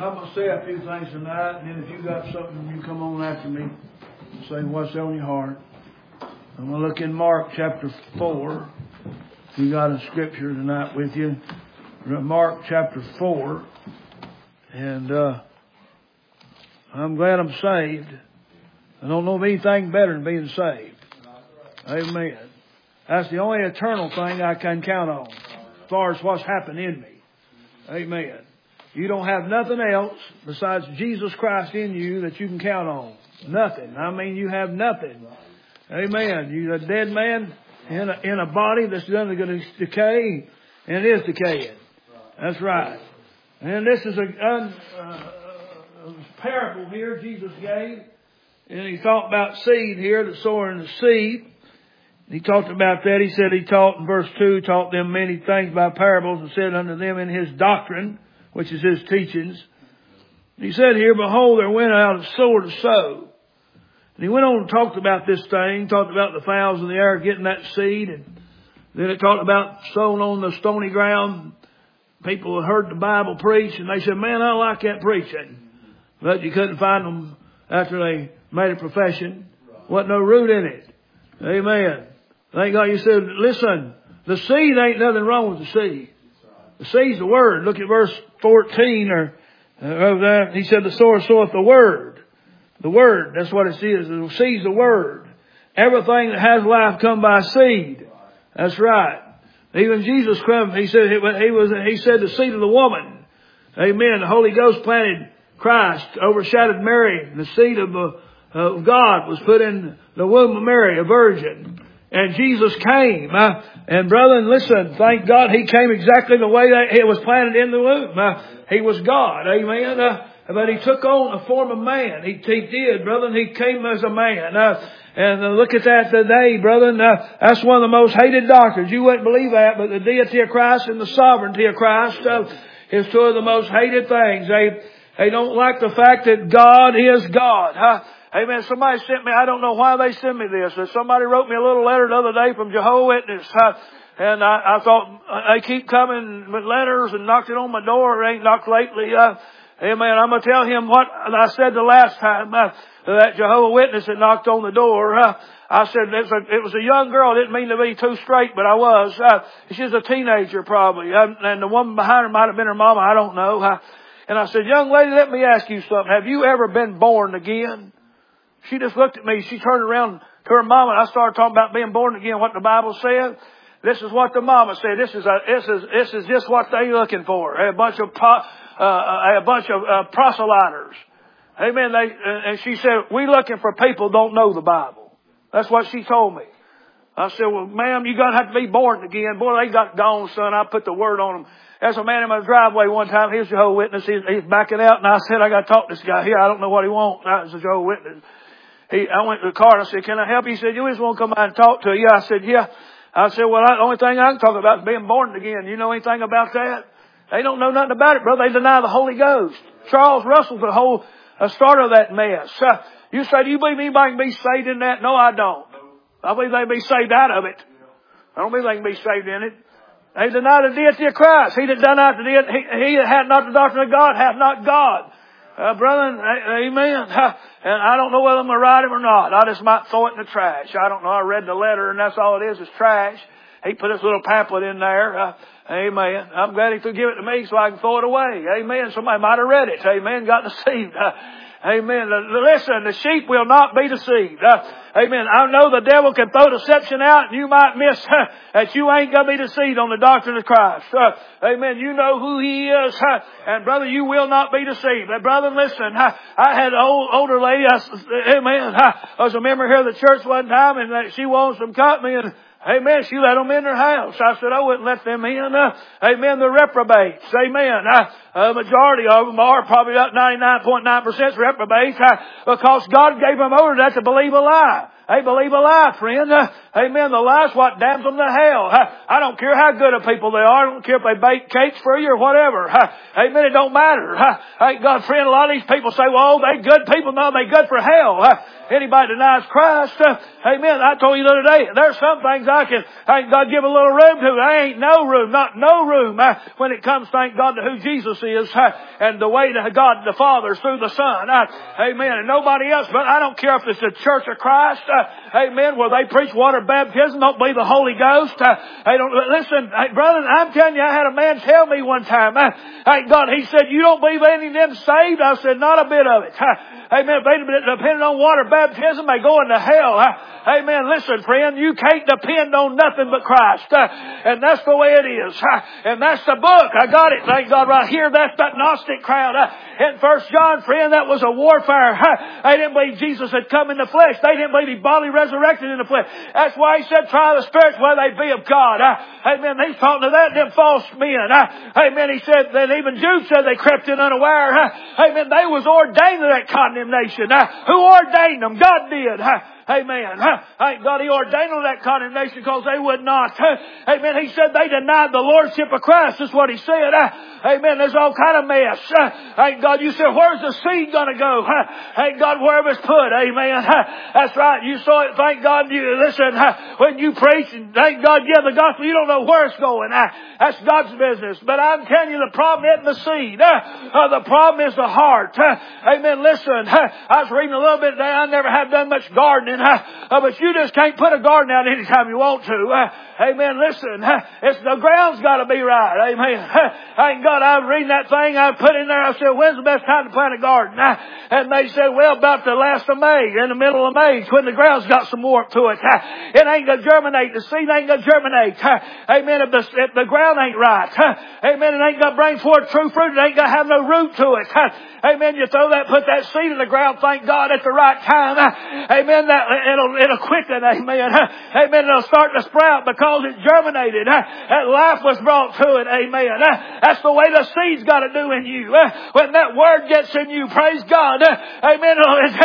I'm going to say a few things tonight, and then if you got something, you come on after me and say what's on your heart. I'm going to look in Mark chapter 4. If you got a scripture tonight with you. Mark chapter 4. And I'm glad I'm saved. I don't know of anything better than being saved. Amen. That's the only eternal thing I can count on as far as what's happened in me. Amen. You don't have nothing else besides Jesus Christ in you that you can count on. Nothing. I mean, you have nothing. Amen. You're a dead man in a body that's going to decay, and it is decaying. That's right. And this is a parable here Jesus gave. And he talked about seed here, the sowing the seed. He talked about that. He said he taught in verse 2, taught them many things by parables and said unto them in his doctrine, which is his teachings. He said here, behold, there went out a sower to sow. And he went on and talked about this thing, talked about the fowls of the air getting that seed. And then it talked about sowing on the stony ground. People heard the Bible preach and they said, man, I like that preaching. But you couldn't find them after they made a profession. Wasn't no root in it. Amen. Thank God. You said, listen, the seed ain't nothing wrong with the seed. The seed's the word. Look at verse 14 or that. He said, the sower soweth the word. The word, that's what it is. The seed's the word. Everything that has life come by seed. That's right. Even Jesus Christ, he said the seed of the woman. Amen. The Holy Ghost planted Christ, overshadowed Mary. The seed of God was put in the womb of Mary, a virgin. And Jesus came. And brethren, listen, thank God He came exactly the way that it was planted in the womb. He was God. Amen. But He took on the form of man. He did, brethren. He came as a man. And look at that today, brethren. That's one of the most hated doctrines. You wouldn't believe that, but the deity of Christ and the sovereignty of Christ is two of the most hated things. They don't like the fact that God is God. Amen. Somebody sent me, I don't know why they sent me this. Somebody wrote me a little letter the other day from Jehovah's Witness. And I thought, they keep coming with letters and knocked it on my door. It ain't knocked lately. Amen. I'm going to tell him what I said the last time that Jehovah's Witness had knocked on the door. I said it was a young girl. I didn't mean to be too straight, but I was. She's a teenager probably. And the woman behind her might have been her mama. I don't know. And I said, young lady, let me ask you something. Have you ever been born again? She just looked at me. She turned around to her mama. And I started talking about being born again, what the Bible said. This is what the mama said. This is just what they're looking for. A bunch of proselyters. Amen. And she said, we looking for people who don't know the Bible. That's what she told me. I said, well, ma'am, you're going to have to be born again. Boy, they got gone, son. I put the word on them. There's a man in my driveway one time. He was a Jehovah's Witness. He's backing out. And I said, I got to talk to this guy here. I don't know what he wants. That was a Jehovah's Witness. I went to the car and I said, can I help you? He said, you just want to come out and talk to you. I said, yeah. I said, well, the only thing I can talk about is being born again. You know anything about that? They don't know nothing about it, brother. They deny the Holy Ghost. Charles Russell's the whole starter of that mess. You say, do you believe anybody can be saved in that? No, I don't. I believe they can be saved out of it. I don't believe they can be saved in it. They deny the deity of Christ. He that denied the deity, he that hath not the doctrine of God hath not God. Brethren, amen. And I don't know whether I'm going to write him or not. I just might throw it in the trash. I don't know. I read the letter and that's all it is trash. He put his little pamphlet in there. Amen. I'm glad he could give it to me so I can throw it away. Amen. Somebody might have read it. Amen. Got deceived. Amen. Listen, the sheep will not be deceived. Amen. I know the devil can throw deception out and you might miss that you ain't going to be deceived on the doctrine of Christ. Amen. You know who He is. And brother, you will not be deceived. Brother, listen, I had an older lady. Amen. I was a member here of the church one time and she wanted some company and amen. She let them in her house. I said, I wouldn't let them in. Amen. They're reprobates. Amen. A majority of them are probably about 99.9% reprobates because God gave them over to that to believe a lie. They believe a lie, friend. Amen. The lie's what damns them to hell. I don't care how good of people they are. I don't care if they bake cakes for you or whatever. Amen. It don't matter. Thank God, friend, a lot of these people say, well, they good people. No, they good for hell. Anybody denies Christ, amen. I told you the other day, there's some things thank God, give a little room to. There ain't no room, not no room, when it comes, thank God, to who Jesus is, and the way to God the Father is through the Son. Amen. And nobody else, but I don't care if it's the Church of Christ, amen, where they preach water baptism, don't believe the Holy Ghost. Listen, brother, I'm telling you, I had a man tell me one time, thank God, he said, you don't believe any of them saved? I said, not a bit of it. Amen. If they depended on water baptism, they go into hell. Amen. Listen, friend, you can't depend on nothing but Christ. And that's the way it is. And that's the book. I got it, thank God, right here. That's that Gnostic crowd. In 1 John, friend, that was a warfare. They didn't believe Jesus had come in the flesh. They didn't believe He bodily resurrected in the flesh. That's why He said, try the spirits whether they be of God. Amen. He's talking to that, them false men. Amen. He said that even Jude said they crept in unaware. Amen. They was ordained to that condemnation. Who ordained them? God did. Amen. Thank God He ordained them to that condemnation because they would not. Amen. He said they denied the Lordship of Christ. That's what He said. Amen. There's all kind of mess. Thank God. You said, where's the seed going to go? Thank God wherever it's put. Amen. That's right. You saw it. Thank God. You listen. When you preach and thank God give the gospel, you don't know where it's going. That's God's business. But I'm telling you, the problem isn't the seed. The problem is the heart. Amen. Listen. I was reading a little bit today. I never have done much gardening. But you just can't put a garden out anytime you want to. Amen. Listen. The ground's got to be right. Amen. Thank God I was reading that thing. I put in there. I said, when's the best time to plant a garden? And they said, well, about the last of May, in the middle of May, when the ground's got some warmth to it. It ain't going to germinate. The seed ain't going to germinate. Amen. If the ground ain't right. Amen. It ain't going to bring forth true fruit. It ain't going to have no root to it. Amen. You put that seed in the ground, thank God, at the right time. Amen. It'll quicken. Amen. Amen. It'll start to sprout because it germinated. That life was brought to it. Amen. That's the way the seed's got to do in you. When that word gets in you, praise God. Amen.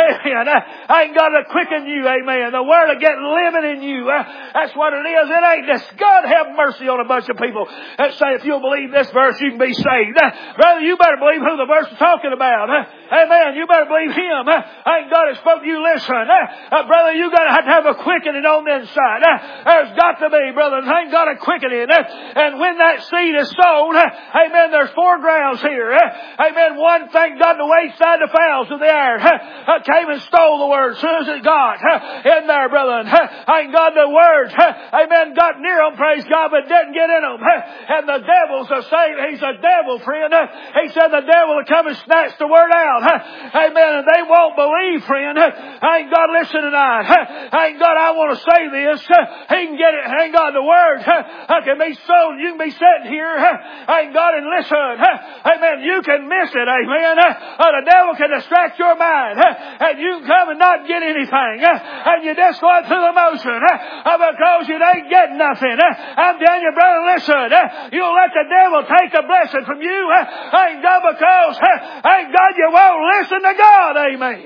I ain't got to quicken you. Amen. The word will get living in you. That's what it is. It ain't this. God have mercy on a bunch of people that say if you'll believe this verse, you can be saved. Brother, you better believe who the verse is talking about. Amen. You better believe Him. Ain't God has spoke to you. Listen. Brother, you got to have a quickening on the inside. There's got to be, brother. Ain't got a quickening. And when that seed is sown, amen, there's 4 grounds here. Amen. One, thank God, the wayside, the fowls of the air came and stole the word as soon as it got in there, brother. Thank God the word, amen, got near them, praise God, but didn't get in them. And the devil's the same. He's a devil, friend. He said the devil will come and snatch the word out. Amen. And they won't believe, friend. Ain't God, listen tonight. Ain't God, I want to say this. He can get it. Ain't God, the word can be sown. You can be sitting here. Ain't God, and listen. Amen. You can miss it. Amen. The devil can distract your mind. And you can come and not get anything. And you're just going through the motion because you ain't getting nothing. I'm telling you, brother, listen. You'll let the devil take the blessing from you. Ain't God, because ain't God, you won't listen to God. Amen.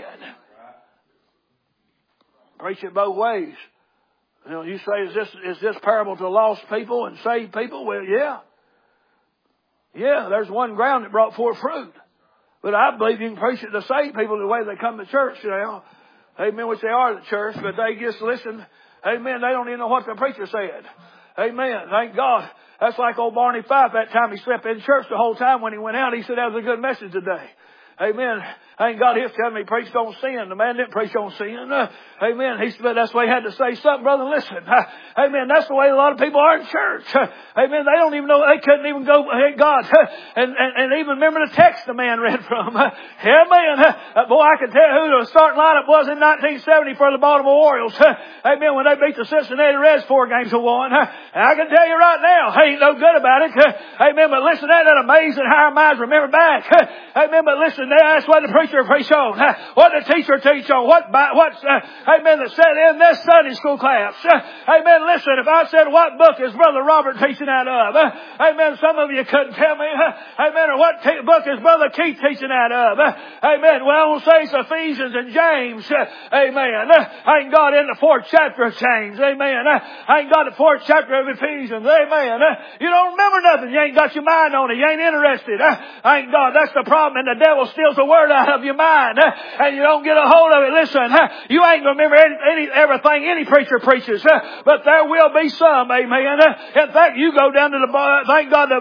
Preach it both ways. You know, you say, is this parable to lost people and saved people? Well, yeah. Yeah, there's one ground that brought forth fruit. But I believe you can preach it to saved people the way they come to church now. Amen, which they are at the church, but they just listen. Amen, they don't even know what the preacher said. Amen, thank God. That's like old Barney Fife. That time he slept in church the whole time. When he went out, he said, that was a good message today. Amen. Thank God he was telling me he preached on sin. The man didn't preach on sin. Amen. He said that's why he had to say something, brother. Listen. Amen. That's the way a lot of people are in church. Amen. They don't even know. They couldn't even go, hey, God. And even remember the text the man read from. Amen. Boy, I can tell you who the starting lineup was in 1970 for the Baltimore Orioles. Amen. When they beat the Cincinnati Reds 4 games to 1. And I can tell you right now, ain't no good about it. Amen. But listen, that amazing how our minds remember back. Amen. But listen, That's what the preacher preached on. What the teacher teach on. What's amen, that said in this Sunday school class. Amen. Listen, if I said what book is Brother Robert teaching out of? Amen. Some of you couldn't tell me. Amen. Or what book is Brother Keith teaching out of? Amen. Well, I won't say it's Ephesians and James. Amen. I ain't got in the 4th chapter of James. Amen. I ain't got the 4th chapter of Ephesians. Amen. You don't remember nothing. You ain't got your mind on it. You ain't interested. I ain't God. That's the problem. And the devil steals the word out of your mind. And you don't get a hold of it. Listen, you ain't going to remember everything any preacher preaches. But there will be some. Amen. In fact, you go down to the bar. Thank God.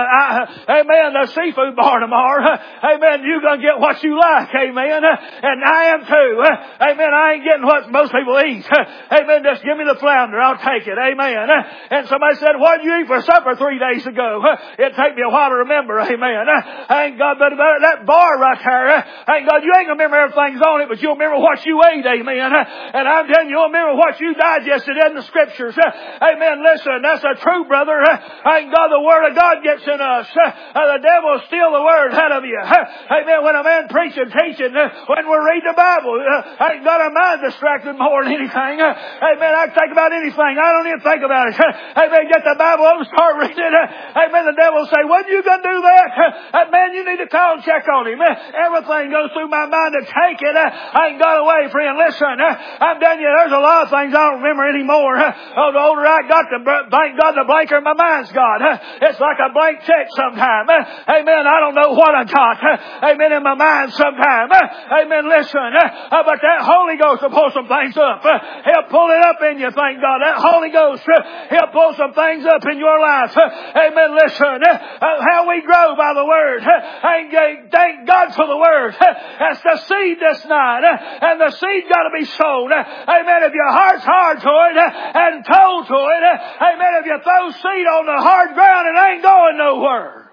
Amen. The seafood bar tomorrow. Amen. You're going to get what you like. Amen. And I am too. Amen. I ain't getting what most people eat. Amen. Just give me the flounder. I'll take it. Amen. And somebody said, what did you eat for supper 3 days ago? It'd take me a while to remember. Amen. Thank God. But that bar right there. Thank God. You ain't going to remember everything's on it, but you'll remember what you ate. Amen. And I'm telling you, you'll remember what you digested in the scriptures. Amen. Listen, that's a true brother. Thank God the word of God gets in us. The devil will steal the word out of you. Amen. When a man preaching, teaching, when we're reading the Bible, I ain't got our mind distracted more than anything. Amen. I can think about anything. I don't even think about it. Amen. Get the Bible and start reading it. Amen. The devil will say, when you going to do that? Man, you need to call and check on him. Everything goes through my mind to take it. I ain't got away, friend. Listen, I'm telling you, there's a lot of things I don't remember anymore. Oh, the older I got, thank God, the blanker my mind's got. It's like a blank check sometime. Amen. I don't know what I got. Amen. In my mind sometime. Amen. Listen. But that Holy Ghost will pull some things up. He'll pull it up in you, thank God. That Holy Ghost, He'll pull some things up in your life. Amen. Listen. How we grow by the Word. Thank God for the Word. That's the seed this night. And the seed got to be sown. Amen. If your heart's hard to it and told to it. Amen. If you throw seed on the hard ground, it ain't going nowhere.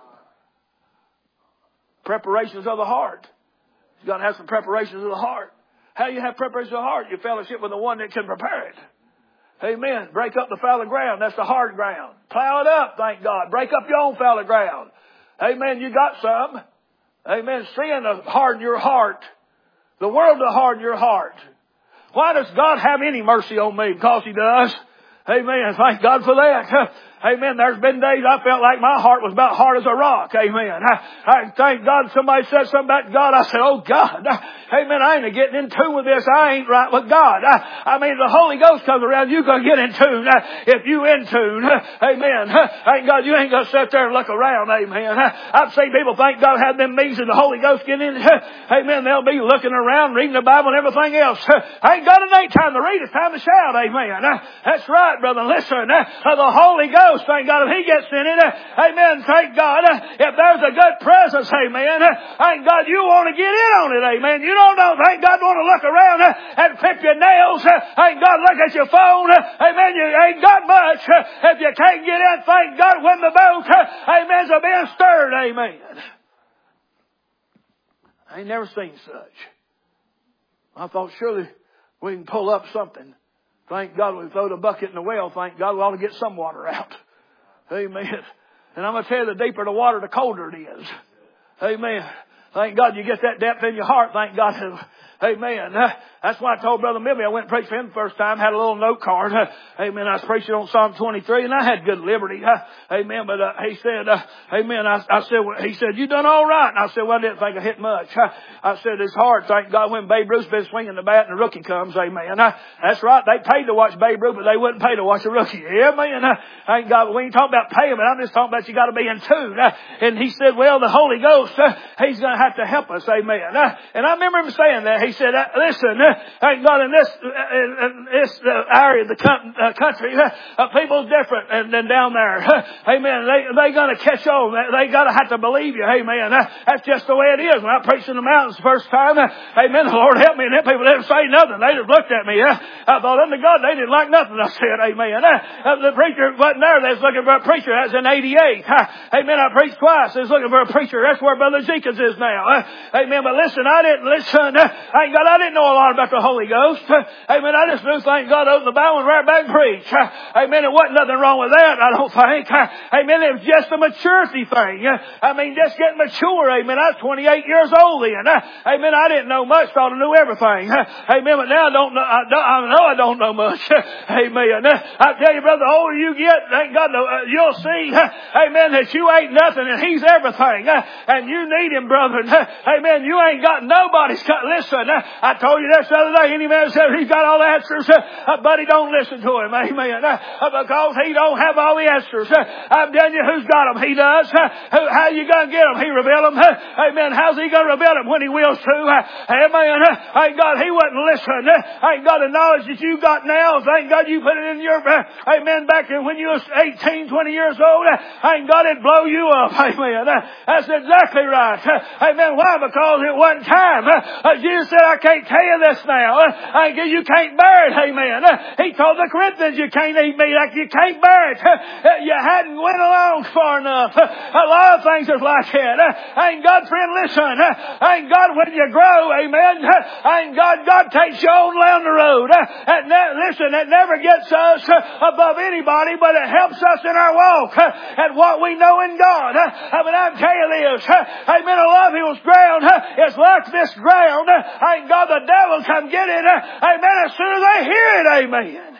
Preparations of the heart. You got to have some preparations of the heart. How you have preparations of the heart? You fellowship with the one that can prepare it. Amen. Break up the fallow ground. That's the hard ground. Plow it up, thank God. Break up your own fallow ground. Amen. You got some. Amen. Sin to harden your heart. The world to harden your heart. Why does God have any mercy on me? Because He does. Amen. Thank God for that. Amen. There's been days I felt like my heart was about hard as a rock. Amen. I thank God somebody said something about God. I said, oh God. Amen. I ain't getting in tune with this. I ain't right with God. I mean, the Holy Ghost comes around. You're going to get in tune. If you in tune. Amen. Thank God you ain't going to sit there and look around. Amen. I've seen people, thank God, have them meetings and the Holy Ghost get in. Amen. They'll be looking around, reading the Bible and everything else. I ain't got an ain't time to read. It's time to shout. Amen. That's right, brother. Listen. The Holy Ghost, thank God, if He gets in it, amen, thank God, if there's a good presence, amen, thank God you want to get in on it, amen. You don't know, thank God, want to look around and clip your nails, thank God, look at your phone, amen, you ain't got much. If you can't get in, thank God, when the boat, amen, is being stirred, amen. I ain't never seen such. I thought surely we can pull up something. Thank God we throw the bucket in the well. Thank God we ought to get some water out. Amen. And I'm going to tell you, the deeper the water, the colder it is. Amen. Thank God you get that depth in your heart. Thank God. Amen. That's why I told Brother Milby I went and preached for him the first time. Had a little note card. Amen. I was preaching on Psalm 23 and I had good liberty. Amen. But he said, amen. He said, you done all right. And I said, well, I didn't think I hit much. I said, it's hard. Thank God when Babe Ruth's been swinging the bat and the rookie comes. Amen. That's right. They paid to watch Babe Ruth, but they wouldn't pay to watch a rookie. Amen. Thank God. We ain't talking about payment. I'm just talking about you got to be in tune. And he said, well, the Holy Ghost, He's going to have to help us. Amen. And I remember him saying that. He said, listen, thank God in this area of the country, people's different than down there. Amen. They going to catch on. They got to have to believe you. Amen. That's just the way it is. When I preached in the mountains the first time, amen, the Lord helped me, and them people didn't say nothing. They just looked at me. I thought, unto God, they didn't like nothing I said. Amen. The preacher wasn't there. They was looking for a preacher. That's in 88. Amen. I preached twice. They was looking for a preacher. That's where Brother Jenkins is now. Amen. But listen, I didn't listen. Thank God I didn't know a lot about the Holy Ghost. Amen. I just knew, thank God, open the Bible and right back and preach. Amen. There wasn't nothing wrong with that, I don't think. Amen. It was just a maturity thing. I mean, just getting mature. Amen. I was 28 years old then. Amen. I didn't know much. Thought I knew everything. Amen. But now I don't know. I don't know much. Amen. I tell you, brother, the older you get, thank God, you'll see. Amen. That you ain't nothing and He's everything. And you need Him, brother. Amen. You ain't got nobody's got. Listen, I told you this the other day. Any man says he's got all the answers, buddy, don't listen to him. Amen. Because he don't have all the answers. I'm telling you, who's got them? He does. How you going to get them? He reveal them. Amen. How's He going to reveal them? When He wills to. Amen. Thank God He wouldn't listen. Thank God the knowledge that you got now. Thank God you put it in your, amen, back when you was 18, 20 years old. Thank God it'd blow you up. Amen. That's exactly right. Amen. Why? Because it wasn't time. Jesus said, I can't tell you this now. You can't bear it. Amen. He told the Corinthians, you can't eat meat. You can't bear it. You hadn't went along far enough. A lot of things is like that. Ain't God, friend, listen. Ain't God, when you grow, amen. Ain't God takes you on down the road. Listen, it never gets us above anybody, but it helps us in our walk and what we know in God. But I'll tell you this. Amen. A lot of people's ground is like this ground. Ain't God, the devil come get it. Amen. As soon as they hear it, amen.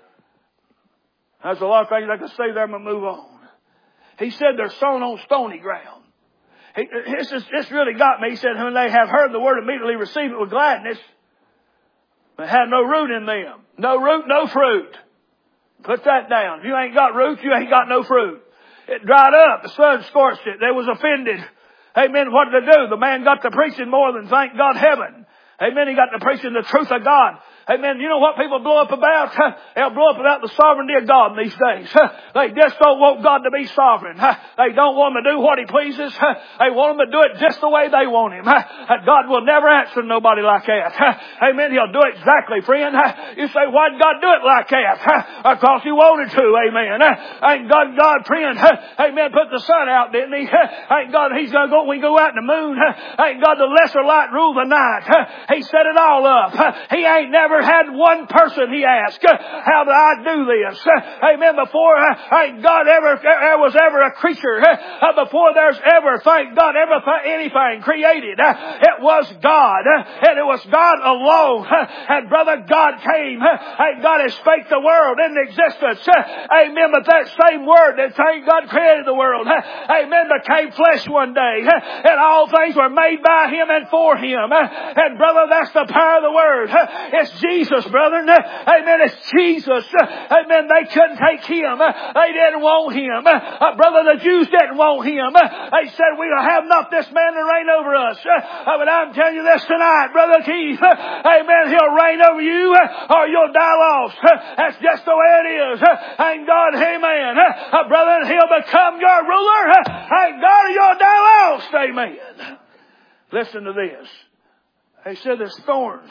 There's a lot of things I can say there, but move on. He said they're sown on stony ground. This really got me. He said, when they have heard the word, immediately receive it with gladness, but have no root in them. No root, no fruit. Put that down. If you ain't got roots, you ain't got no fruit. It dried up. The sun scorched it. They was offended. Amen. What did they do? The man got to preaching more than, thank God, heaven. Amen. He got to preaching the truth of God. Amen. You know what people blow up about? They'll blow up about the sovereignty of God these days. They just don't want God to be sovereign. They don't want Him to do what He pleases. They want Him to do it just the way they want Him. God will never answer nobody like that. Amen. He'll do it exactly, friend. You say, why did God do it like that? Because He wanted to. Amen. Ain't God, friend. Amen. Put the sun out, didn't He? Ain't God, He's going to go, we go out in the moon. Ain't God, the lesser light rule the night. He set it all up. He ain't never had one person he asked, how do I do this? Amen. Before God there was ever a creature, before there's ever, thank God, ever anything created, it was God, and it was God alone. And brother, God came, and God has spake the world into existence. Amen. But that same word that thank God created the world, amen, became flesh one day, and all things were made by Him and for Him. And brother, that's the power of the word. It's Jesus, brother. Amen. It's Jesus. Amen. They couldn't take Him. They didn't want Him. Brother, the Jews didn't want Him. They said, we have not this man to reign over us. But I'm telling you this tonight, Brother Keith. Amen. He'll reign over you or you'll die lost. That's just the way it is. Thank God. Amen. Brother, He'll become your ruler. Thank God, or you'll die lost. Amen. Listen to this. They said there's thorns,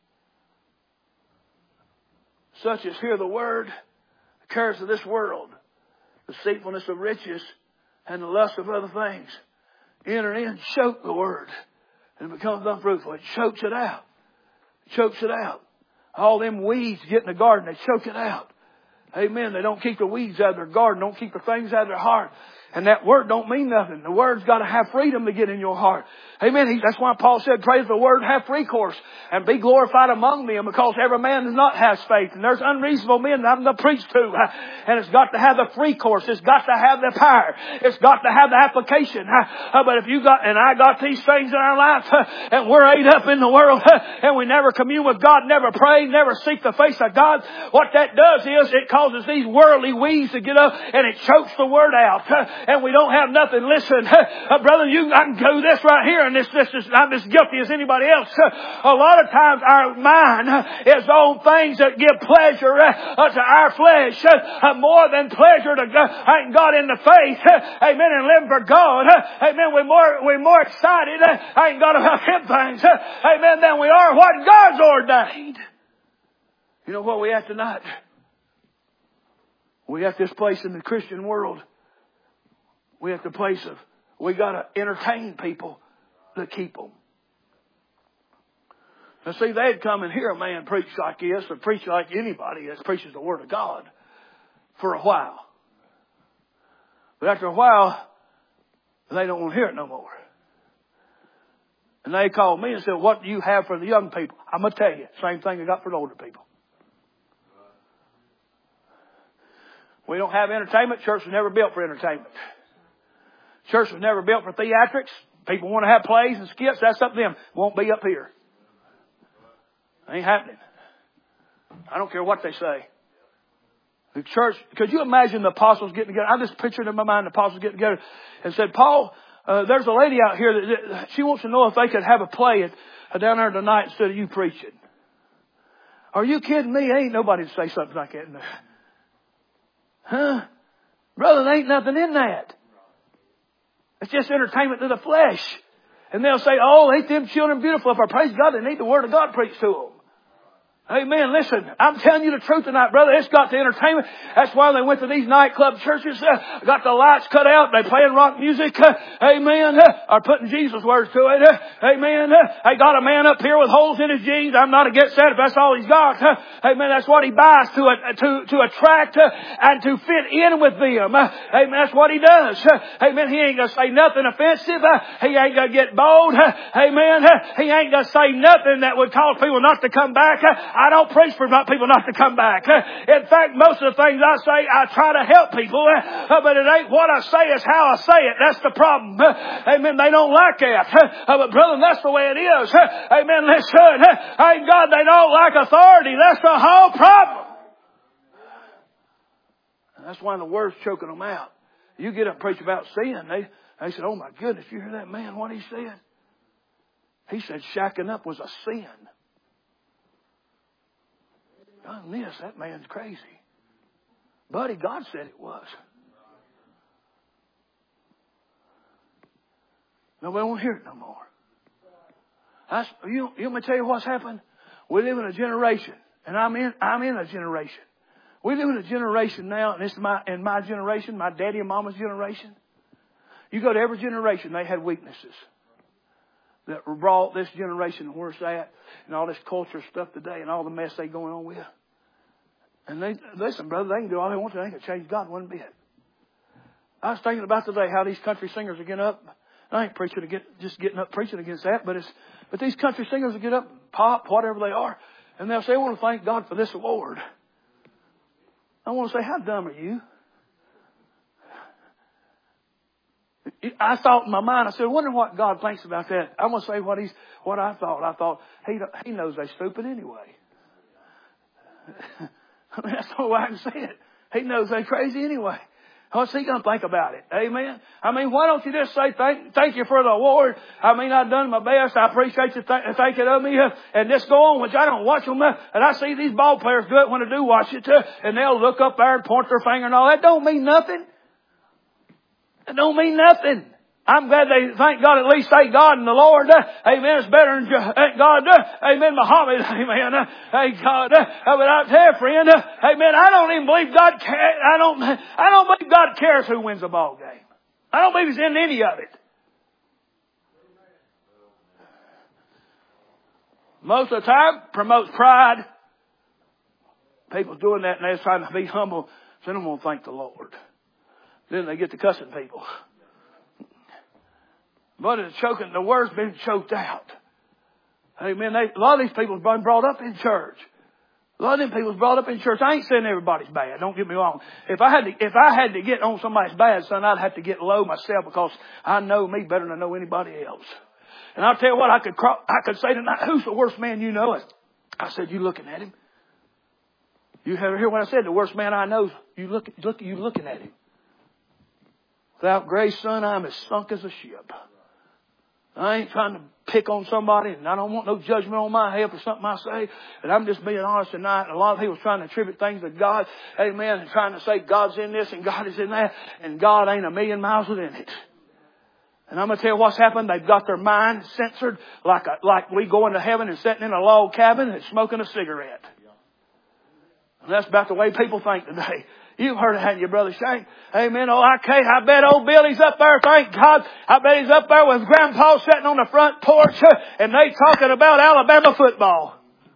such as hear the word, the cares of this world, the deceitfulness of riches, and the lust of other things. Enter in, choke the word, and it becomes unfruitful. It chokes it out. It chokes it out. All them weeds get in the garden, they choke it out. Amen. They don't keep the weeds out of their garden, don't keep the things out of their heart. And that word don't mean nothing. The word's got to have freedom to get in your heart. Amen. That's why Paul said, praise the word, have recourse, and be glorified among them, because every man does not have faith. And there's unreasonable men that I'm to preach to. And it's got to have the free course. It's got to have the power. It's got to have the application. But if you got, and I got these things in our life, and we're ate up in the world, and we never commune with God, never pray, never seek the face of God, what that does is it causes these worldly weeds to get up, and it chokes the word out. And we don't have nothing. Listen, brother, I can do this right here, and I'm as guilty as anybody else. A lot of times our mind is on things that give pleasure to our flesh more than pleasure to God in the faith. Amen. And living for God. Amen. We're more excited. I ain't got about Him things. Amen. Than we are what God's ordained. You know what we have tonight? We have this place in the Christian world. We have the place of, we got to entertain people to keep them. Now see, they'd come and hear a man preach like this, or preach like anybody that preaches the Word of God for a while. But after a while, they don't want to hear it no more. And they called me and said, what do you have for the young people? I'm going to tell you, same thing I got for the older people. We don't have entertainment. Church was never built for entertainment. Church was never built for theatrics. People want to have plays and skits. That's up to them. Won't be up here. Ain't happening. I don't care what they say. The church, could you imagine the apostles getting together? I just pictured in my mind the apostles getting together and said, Paul, there's a lady out here that she wants to know if they could have a play down there tonight instead of you preaching. Are you kidding me? Ain't nobody to say something like that in there. Huh? Brother, there ain't nothing in that. It's just entertainment to the flesh. And they'll say, oh, ain't them children beautiful? If I praise God, they need the Word of God preached to them. Amen. Listen, I'm telling you the truth tonight, brother. It's got the entertainment. That's why they went to these nightclub churches. Got the lights cut out. They playing rock music. Amen. Or putting Jesus' words to it. Amen. They got a man up here with holes in his jeans. I'm not against that if that's all he's got. Amen. That's what he buys to attract and to fit in with them. Amen. That's what he does. Amen. He ain't going to say nothing offensive. He ain't going to get bold. Amen. He ain't going to say nothing that would cause people not to come back. I don't preach for people not to come back. In fact, most of the things I say, I try to help people. But it ain't what I say, it's how I say it. That's the problem. Amen. They don't like that. But brother, that's the way it is. Amen. Listen. Thank God they don't like authority. That's the whole problem. And that's why the Word's choking them out. You get up and preach about sin. They said, oh my goodness, you hear that man, what he said? He said shacking up was a sin. Goodness, that man's crazy. Buddy, God said it was. Nobody won't hear it no more. You want me to tell you what's happened? We live in a generation, and I'm in a generation. We live in a generation now, and it's in my generation, my daddy and mama's generation. You go to every generation, they had weaknesses that brought this generation where it's at, and all this culture stuff today, and all the mess they going on with. And listen, brother, they can do all they want to. They can change God one bit. I was thinking about today how these country singers are getting up. I ain't preaching just getting up preaching against that, but these country singers will get up, pop, whatever they are, and they'll say, I want to thank God for this award. I want to say, how dumb are you? I thought in my mind, I said, I wonder what God thinks about that. I'm going to say what I thought. I thought, he knows they're stupid anyway. I mean, that's the way I can say it. He knows they're crazy anyway. What's he going to think about it? Amen. I mean, why don't you just say thank you for the award? I mean, I've done my best. I appreciate you thinking of me. And just go on, which I don't watch them. And I see these ball players do it when I do watch it. And they'll look up there and point their finger and all. That don't mean nothing. It don't mean nothing. I'm glad they, thank God, at least say God and the Lord. Amen. It's better than God. Amen. Muhammad. Amen. Thank God. But I tell you, friend. Amen. I don't even believe God cares. I don't believe God cares who wins a ball game. I don't believe He's in any of it. Most of the time, promotes pride. People doing that and they're trying to be humble. So I'm going to thank the Lord. Then they get to cussing people. But it's choking. The word's been choked out. Amen. A lot of these people have been brought up in church. A lot of them people brought up in church. I ain't saying everybody's bad. Don't get me wrong. If I had to get on somebody's bad, son, I'd have to get low myself because I know me better than I know anybody else. And I'll tell you what, I could say tonight, who's the worst man you know? I said, you looking at him? You ever hear what I said? The worst man I know, you looking at him. Without grace, son, I'm as sunk as a ship. I ain't trying to pick on somebody, and I don't want no judgment on my head for something I say. And I'm just being honest tonight. And a lot of people trying to attribute things to God. Amen. And trying to say God's in this and God is in that. And God ain't a million miles within it. And I'm going to tell you what's happened. They've got their mind censored like we going to heaven and sitting in a log cabin and smoking a cigarette. And that's about the way people think today. You've heard it, haven't you, Brother Shane? Amen. Oh, I bet old Billy's up there, thank God. I bet he's up there with Grandpa sitting on the front porch and they talking about Alabama football.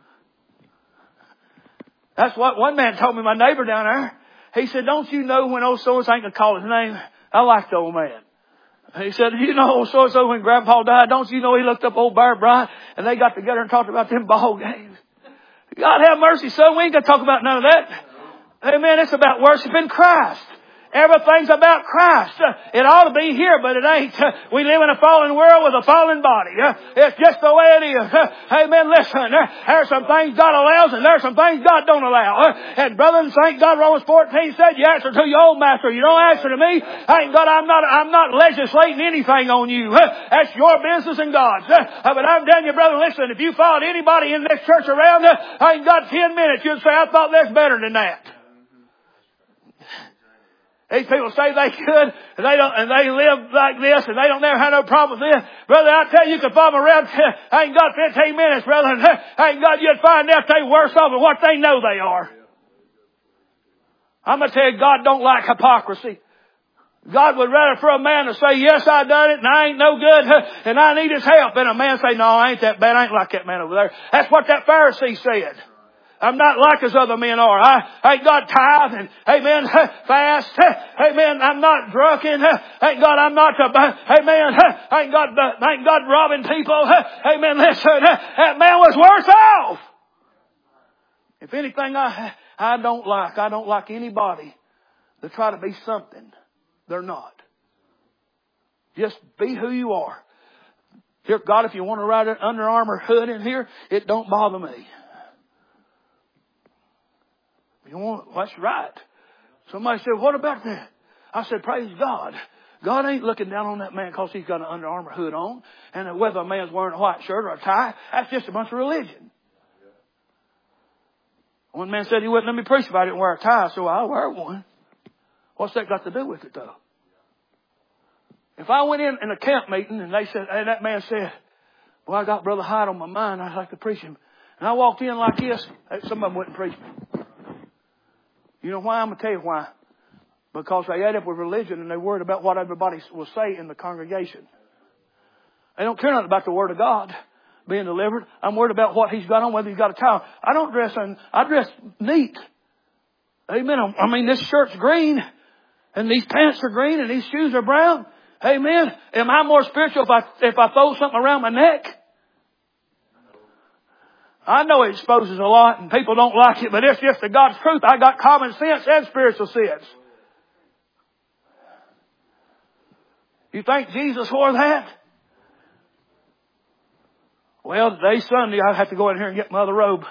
That's what one man told me, my neighbor down there. He said, don't you know when old so-and-so, I ain't gonna call his name. I like the old man. He said, you know old so-and-so when Grandpa died, don't you know he looked up old Bear Bryant and they got together and talked about them ball games. God have mercy, son. We ain't gonna talk about none of that. Amen. It's about worshiping Christ. Everything's about Christ. It ought to be here, but it ain't. We live in a fallen world with a fallen body. It's just the way it is. Amen. Listen, there's some things God allows and there's some things God don't allow. And brothers, thank God Romans 14 said you answer to your own master. You don't answer to me. Thank God I'm not legislating anything on you. That's your business and God's. But I'm telling you, brother, listen, if you followed anybody in this church around, thank God 10 minutes, you'd say, I thought that's better than that. These people say they could, and they live like this, and they don't never have no problem with this. Brother, I tell you, you could follow them around, I ain't got 15 minutes, brother, and I ain't got, you'd find out they worse off than what they know they are. I'm going to tell you, God don't like hypocrisy. God would rather for a man to say, yes, I done it, and I ain't no good, and I need his help, than a man say, no, I ain't that bad, I ain't like that man over there. That's what that Pharisee said. I'm not like as other men are. I ain't got tithe and, amen, fast. Amen, I'm not drunken. Thank God I'm not, amen, I ain't got robbing people. Amen, listen, that man was worse off. If anything I don't like anybody that try to be something they're not. Just be who you are. Here, God, if you want to ride an Under Armour hood in here, it don't bother me. That's right. Somebody said, what about that? I said, praise God. God ain't looking down on that man because he's got an Under Armour hood on. And whether a man's wearing a white shirt or a tie, that's just a bunch of religion. One man said he wouldn't let me preach if I didn't wear a tie, so I'll wear one. What's that got to do with it, though? If I went in a camp meeting and that man said, well, I got Brother Hyde on my mind, I'd like to preach him. And I walked in like this, some of them wouldn't preach me. You know why? I'm going to tell you why. Because they ate up with religion and they're worried about what everybody will say in the congregation. They don't care nothing about the Word of God being delivered. I'm worried about what he's got on, whether he's got a towel. I dress neat. Amen. I mean, this shirt's green and these pants are green and these shoes are brown. Amen. Am I more spiritual if I throw something around my neck? I know it exposes a lot and people don't like it, but it's just the God's truth. I got common sense and spiritual sense. You think Jesus wore that? Well, today's Sunday. I have to go in here and get my other robe.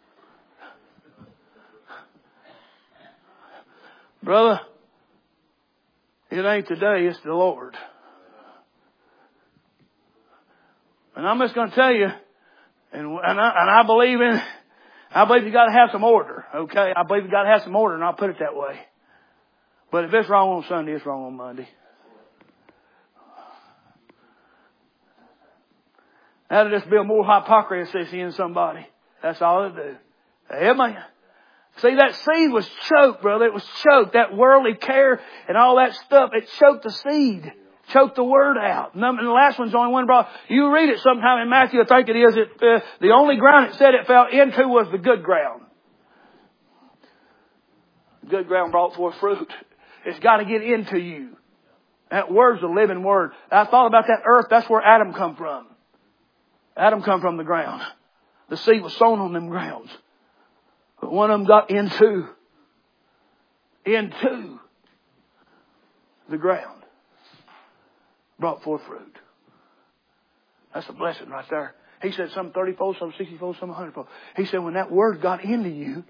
Brother, it ain't today, it's the Lord. And I'm just going to tell you, and I believe you got to have some order, okay? I believe you got to have some order, and I'll put it that way. But if it's wrong on Sunday, it's wrong on Monday. That'll just build more hypocrisy in somebody. That's all it'll do. Amen. See, that seed was choked, brother. It was choked. That worldly care and all that stuff, it choked the seed. Choked the word out. And the last one's the only one brought. You read it sometime in Matthew, I think it is. The only ground it said it fell into was the good ground. Good ground brought forth fruit. It's got to get into you. That word's a living word. I thought about that earth. That's where Adam come from. Adam come from the ground. The seed was sown on them grounds. But one of them got into the ground. Brought forth fruit. That's a blessing right there. He said some 30-fold, some 60-fold, some 100-fold. He said when that word got into you,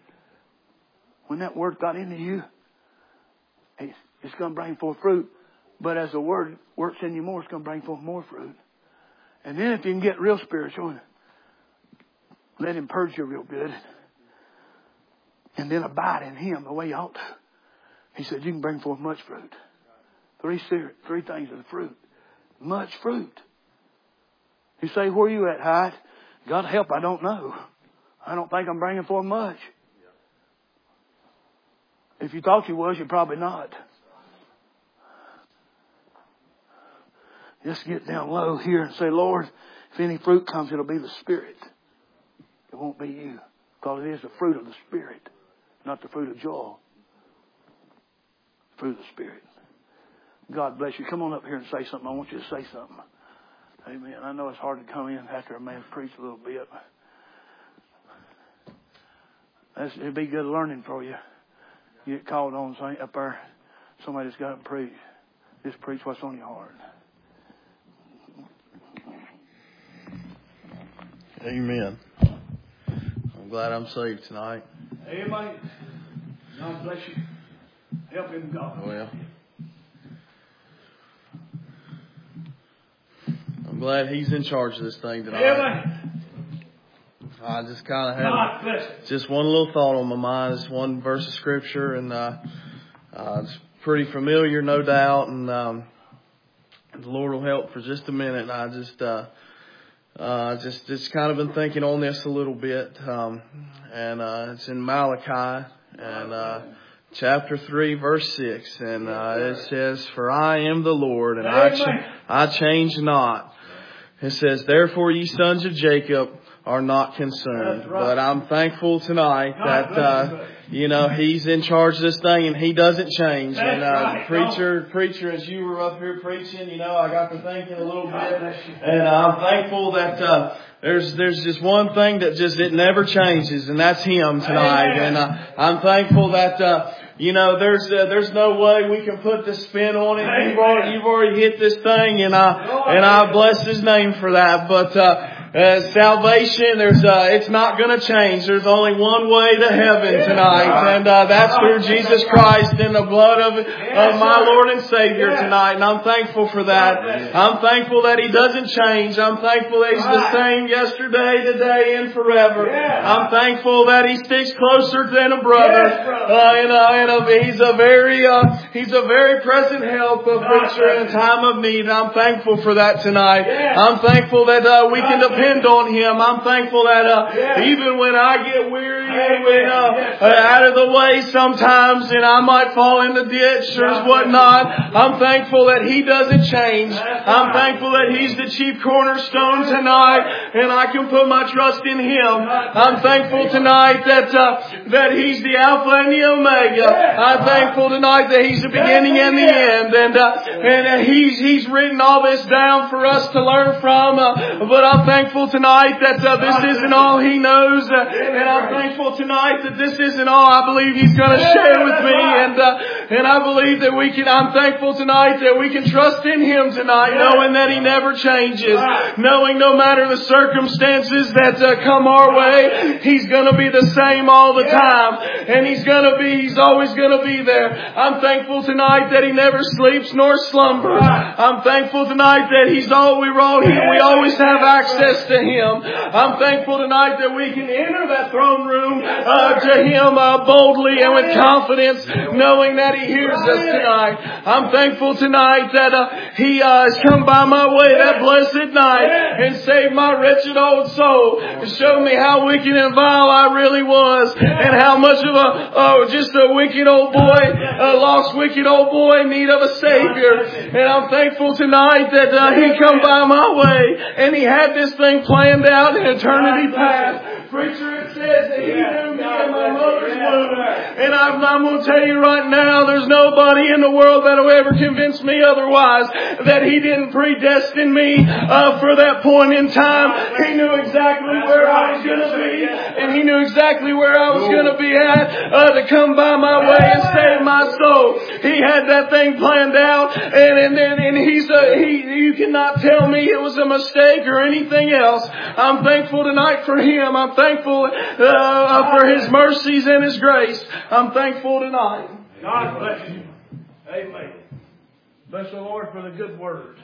it's going to bring forth fruit. But as the word works in you more, it's going to bring forth more fruit. And then if you can get real spiritual, let Him purge you real good. And then abide in Him the way you ought to. He said you can bring forth much fruit. Three things of the fruit. Much fruit. You say, where are you at, Hyde? God help, I don't know. I don't think I'm bringing forth much. If you thought you was, you're probably not. Just get down low here and say, Lord, if any fruit comes, it'll be the Spirit. It won't be you. Because it is the fruit of the Spirit, not the fruit of joy. Fruit of the Spirit. God bless you. Come on up here and say something. I want you to say something. Amen. I know it's hard to come in after a man preached a little bit. It'd be good learning for you. You get called on up there. Somebody that's got to preach. Just preach what's on your heart. Amen. I'm glad I'm saved tonight. Amen. God bless you. Help him, God. Well, I'm glad He's in charge of this thing tonight. Amen. I just kind of had just one little thought on my mind. It's one verse of Scripture, and it's pretty familiar, no doubt. And the Lord will help for just a minute. And I just kind of been thinking on this a little bit, and it's in Malachi and chapter 3, verse 6, and it says, "For I am the Lord, and I change not." It says, "Therefore, ye sons of Jacob are not consumed." Right. But I'm thankful tonight that He's in charge of this thing and He doesn't change. That's and preacher, as you were up here preaching, I got to thinking a little bit, and I'm thankful that there's just one thing that it never changes, and that's Him tonight. And I'm thankful that there's no way we can put the spin on it. You've already hit this thing, and I bless His name for that. But salvation, it's not going to change. There's only one way to heaven tonight, and that's through Jesus Christ and the blood of my Lord and Savior tonight. And I'm thankful for that. I'm thankful that He doesn't change. I'm thankful that He's the same yesterday, today, and forever. I'm thankful that He sticks closer than a brother. He's a very present help, a preacher in a time of need. And I'm thankful for that tonight. I'm thankful that we can depend on Him. I'm thankful that even when I get weary and when out of the way sometimes, and I might fall in the ditch or whatnot, I'm thankful that He doesn't change. I'm thankful that He's the chief cornerstone tonight, and I can put my trust in Him. I'm thankful tonight that He's the Alpha and the Omega. I'm thankful tonight that He's the beginning and the end, and He's written all this down for us to learn from. But I'm thankful tonight that this isn't all He knows, and I'm thankful tonight that this isn't all I believe He's going to share with me, and I believe that I'm thankful tonight that we can trust in Him tonight, knowing that He never changes, knowing no matter the circumstances that come our way, He's going to be the same all the time, and He's always going to be there. I'm thankful tonight that He never sleeps nor slumbers. I'm thankful tonight that we always have access to Him. I'm thankful tonight that we can enter that throne room to Him boldly and with confidence, knowing that He hears us tonight. I'm thankful tonight that He has come by my way that blessed night and saved my wretched old soul, and showed me how wicked and vile I really was, and how much of just a wicked old boy, a lost wicked old boy in need of a Savior. And I'm thankful tonight that He come by my way, and He had this thing planned out in eternity past. Preacher, it says that He knew me in my mother's womb. And I'm going to tell you right now, there's nobody in the world that will ever convince me otherwise, that He didn't predestine me for that point in time. He knew exactly where I was going to be, and He knew exactly where I was going to be at to come by my way and save my soul. He had that thing planned out, and you cannot tell me it was a mistake or anything else. I'm thankful tonight for Him. I'm thankful for His mercies and His grace. I'm thankful tonight. God bless you. Amen. Bless the Lord for the good word.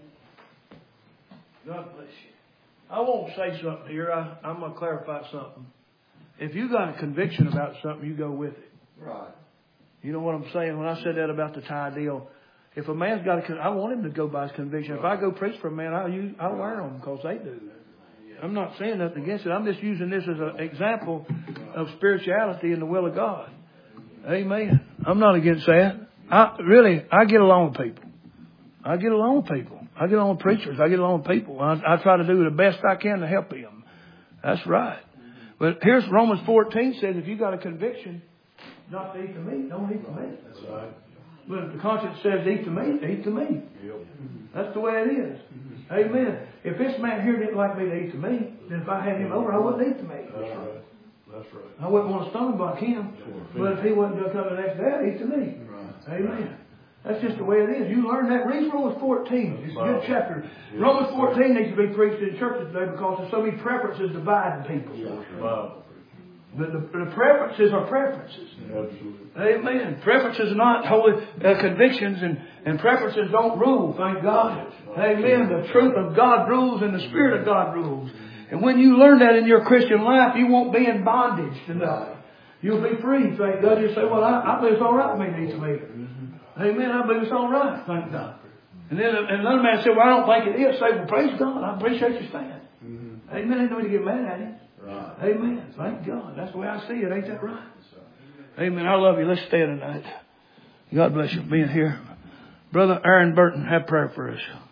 God bless you. I won't say something here. I'm going to clarify something. If you got a conviction about something, you go with it. Right. You know what I'm saying? When I said that about the tie deal, if a man's got I want him to go by his conviction. If I go preach for a man, I'll learn them because they do. I'm not saying nothing against it. I'm just using this as an example of spirituality in the will of God. Amen. I'm not against that. I get along with people. I get along with people. I get along with preachers. I get along with people. I try to do the best I can to help them. That's right. But here's Romans 14 says, if you got a conviction not to eat the meat, don't eat the meat. That's right. But if the conscience says eat the meat, eat the meat. Yep. That's the way it is. Amen. If this man here didn't like me to eat the meat, then if I had him over, I wouldn't eat the meat. That's right. That's right. I wouldn't want to stone him like him. But if he wasn't going to come the next day, I'd eat the meat. Right. Amen. That's just the way it is. You learn that. Read Romans 14. It's a good chapter. Romans 14 needs to be preached in churches today because there's so many preferences dividing people. Wow. But the preferences are preferences. Absolutely. Amen. Preferences are not holy convictions, and preferences don't rule, thank God. Amen. The truth of God rules and the Spirit of God rules. And when you learn that in your Christian life, you won't be in bondage to nothing. You'll be free, thank God. You say, well, I believe it's all right for me to eat the meat. Amen. I believe it's all right, thank God. And then another man said, well, I don't think it is. Say, well, praise God. I appreciate you saying. Amen. Ain't no need to get mad at him. Right. Amen. Thank God. That's the way I see it. Ain't that right? Amen. I love you. Let's stay tonight. God bless you for being here. Brother Aaron Burton, have prayer for us.